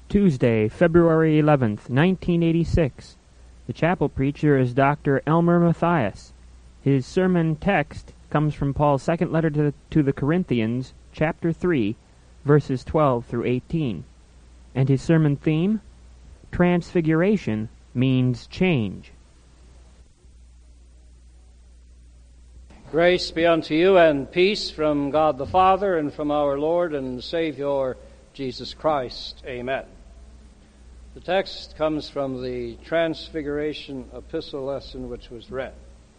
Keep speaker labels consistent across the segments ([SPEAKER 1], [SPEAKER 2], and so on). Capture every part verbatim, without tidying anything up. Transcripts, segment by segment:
[SPEAKER 1] Tuesday, February eleventh, nineteen eighty-six. The chapel preacher is Doctor Elmer Matthias. His sermon text comes from Paul's second letter to the, to the Corinthians, chapter three, verses twelve through eighteen. And his sermon theme? Transfiguration means change.
[SPEAKER 2] Grace be unto you and peace from God the Father and from our Lord and Savior Jesus Christ. Amen. The text comes from the Transfiguration epistle lesson which was read.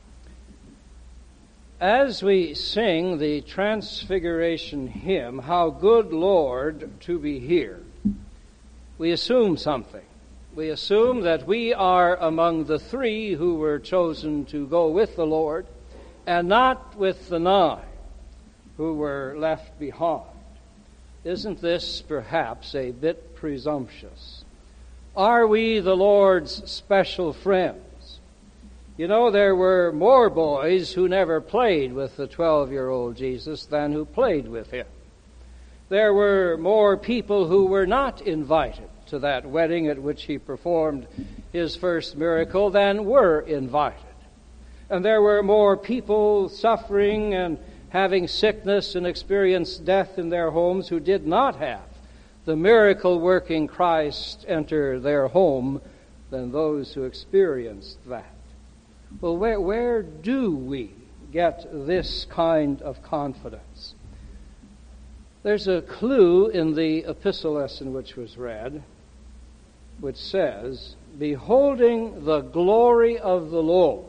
[SPEAKER 2] As we sing the Transfiguration hymn, How Good Lord to Be Here, we assume something. We assume that we are among the three who were chosen to go with the Lord, and not with the nine who were left behind. Isn't this perhaps a bit presumptuous? Are we the Lord's special friends? You know, there were more boys who never played with the twelve-year-old Jesus than who played with him. There were more people who were not invited to that wedding at which he performed his first miracle than were invited. And there were more people suffering and having sickness and experienced death in their homes who did not have the miracle-working Christ enter their home than those who experienced that. Well, where, where do we get this kind of confidence? There's a clue in the epistle lesson which was read, which says, beholding the glory of the Lord,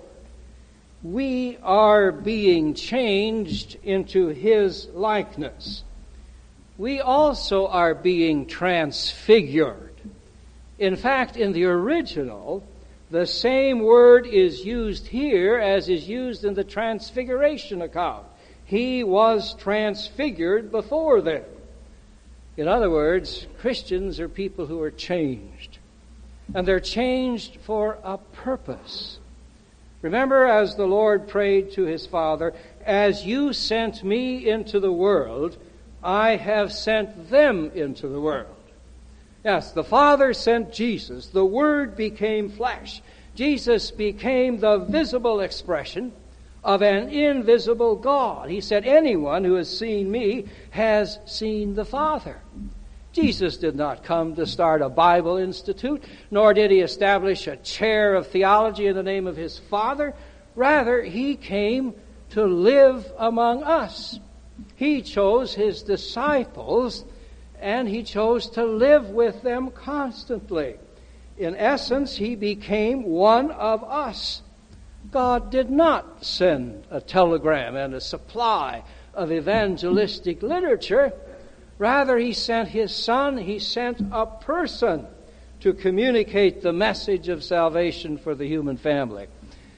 [SPEAKER 2] we are being changed into his likeness. We also are being transfigured. In fact, in the original, the same word is used here as is used in the Transfiguration account. He was transfigured before them. In other words, Christians are people who are changed. And they're changed for a purpose. Remember, as the Lord prayed to his Father, as you sent me into the world, I have sent them into the world. Yes, the Father sent Jesus. The Word became flesh. Jesus became the visible expression of an invisible God. He said, anyone who has seen me has seen the Father. Jesus did not come to start a Bible institute, nor did he establish a chair of theology in the name of his Father. Rather, he came to live among us. He chose his disciples, and he chose to live with them constantly. In essence, he became one of us. God did not send a telegram and a supply of evangelistic literature. Rather, he sent his Son, he sent a person to communicate the message of salvation for the human family.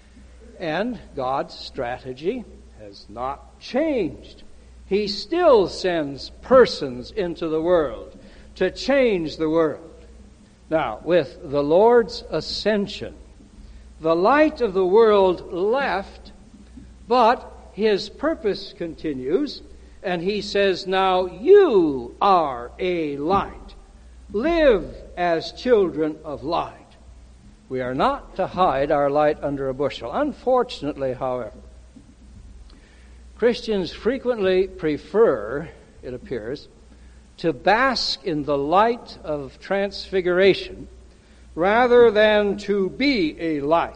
[SPEAKER 2] And God's strategy has not changed. He still sends persons into the world to change the world. Now, with the Lord's ascension, the light of the world left, but his purpose continues. And he says, now you are a light. Live as children of light. We are not to hide our light under a bushel. Unfortunately, however, Christians frequently prefer, it appears, to bask in the light of transfiguration rather than to be a light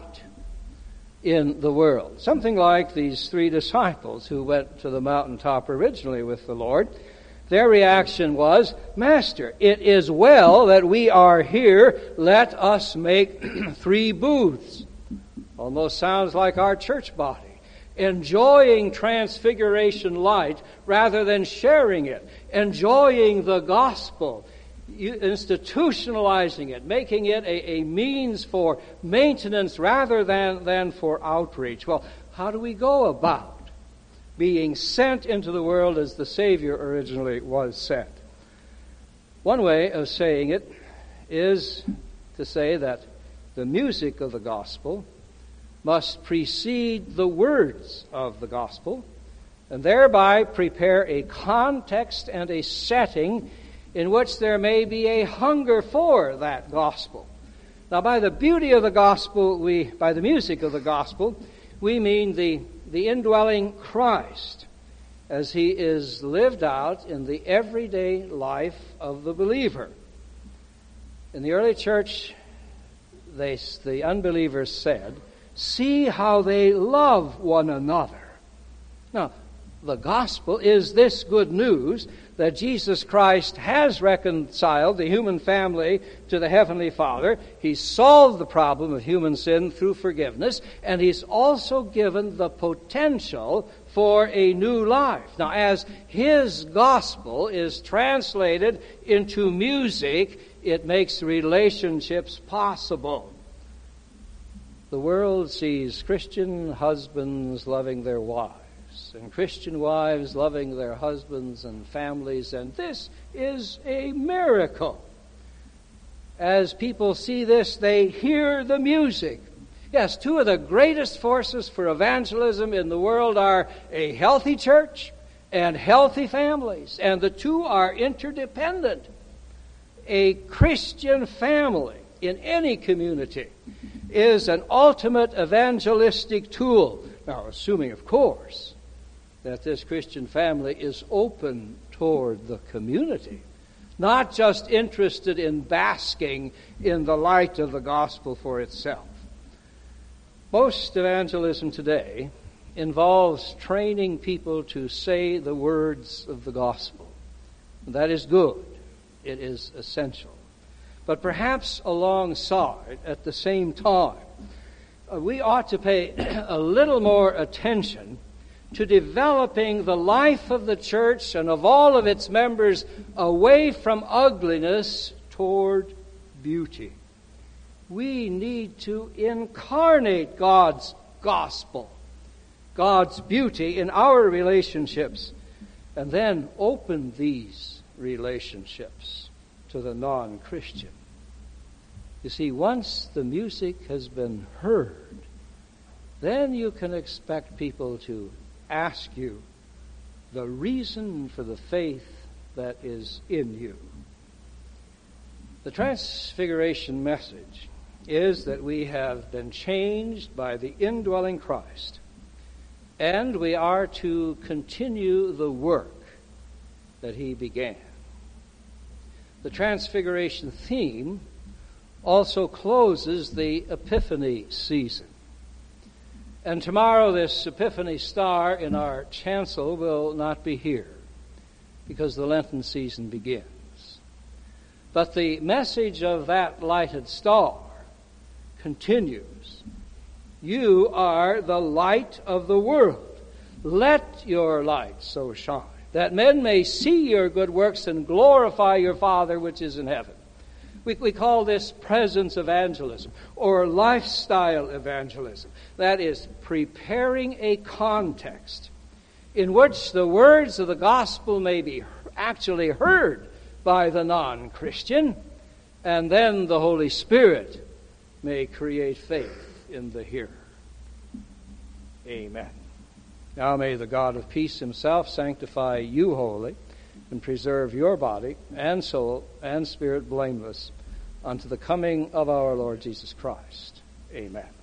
[SPEAKER 2] in the world. Something like these three disciples who went to the mountaintop originally with the Lord. Their reaction was, Master, it is well that we are here. Let us make three booths. Almost sounds like our church body. Enjoying transfiguration light rather than sharing it. Enjoying the gospel. Institutionalizing it, making it a, a means for maintenance rather than, than for outreach. Well, how do we go about being sent into the world as the Savior originally was sent? One way of saying it is to say that the music of the gospel must precede the words of the gospel, and thereby prepare a context and a setting in which there may be a hunger for that gospel. Now, by the beauty of the gospel, we, by the music of the gospel, we mean the, the indwelling Christ as he is lived out in the everyday life of the believer. In the early church, they, the unbelievers said, "See how they love one another." Now, the gospel is this good news that Jesus Christ has reconciled the human family to the Heavenly Father. He's solved the problem of human sin through forgiveness, and He's also given the potential for a new life. Now, as His gospel is translated into music, it makes relationships possible. The world sees Christian husbands loving their wives, and Christian wives loving their husbands and families, and this is a miracle. As people see this, they hear the music. Yes, two of the greatest forces for evangelism in the world are a healthy church and healthy families, and the two are interdependent. A Christian family in any community is an ultimate evangelistic tool. Now, assuming, of course, that this Christian family is open toward the community, not just interested in basking in the light of the gospel for itself. Most evangelism today involves training people to say the words of the gospel. That is good. It is essential. But perhaps alongside, at the same time, uh, we ought to pay a little more attention to developing the life of the church and of all of its members away from ugliness toward beauty. We need to incarnate God's gospel, God's beauty in our relationships, and then open these relationships to the non-Christian. You see, once the music has been heard, then you can expect people to ask you the reason for the faith that is in you. The Transfiguration message is that we have been changed by the indwelling Christ, and we are to continue the work that He began. The Transfiguration theme also closes the Epiphany season. And tomorrow this Epiphany star in our chancel will not be here because the Lenten season begins. But the message of that lighted star continues. You are the light of the world. Let your light so shine that men may see your good works and glorify your Father which is in heaven. We, we call this presence evangelism or lifestyle evangelism. That is preparing a context in which the words of the gospel may be actually heard by the non-Christian, and then the Holy Spirit may create faith in the hearer. Amen. Now may the God of peace Himself sanctify you wholly, and preserve your body and soul and spirit blameless unto the coming of our Lord Jesus Christ. Amen.